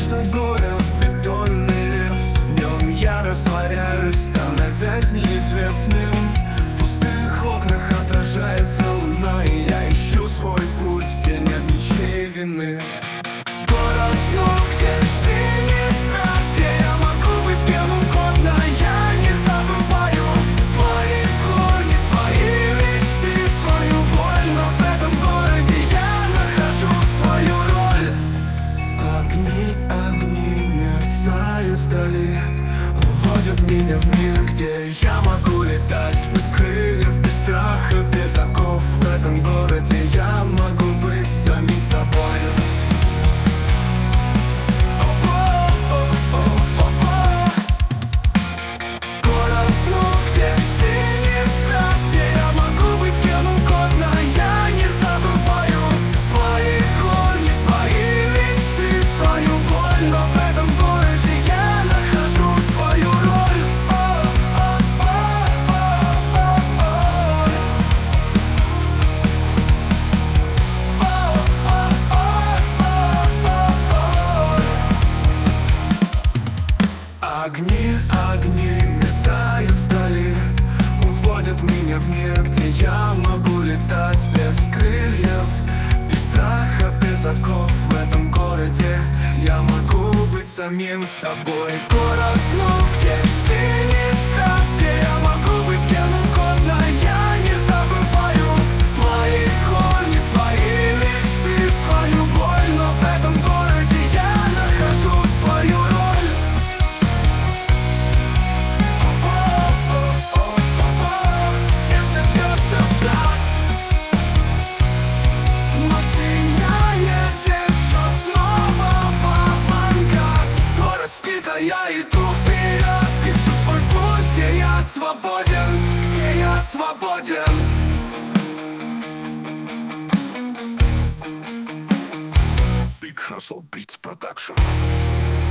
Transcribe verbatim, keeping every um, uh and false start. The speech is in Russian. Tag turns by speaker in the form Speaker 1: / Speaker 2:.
Speaker 1: вечно горят бетонный лес. В нем я растворяюсь, становясь неизвестным. В пустых окнах отражается луна, и я ищу свой путь, где нет ничьей вины. Город снов, где мечты не страх, где я могу быть кем угодно. Я не забываю свои корни, свои мечты, свою боль. Но в этом городе я нахожу свою роль. Огни, огни мерцают вдали, уводят меня в мир, где я могу летать без крыльев, без страха, без оков. В этом городе я могу быть самим собой. Огни, огни мерцают вдали, уводят меня в мир, где я могу летать без крыльев, без страха, без оков. В этом городе я могу быть самим собой. Город снов, где мечты не страх, где я могу быть кем угодно. Я не забываю свои корни, свои мечты, свою боль. Но в этом городе я нахожу свою роль. Я иду вперед, ищу свой путь, где я свободен, где я свободен. Big Hustle Beats Production.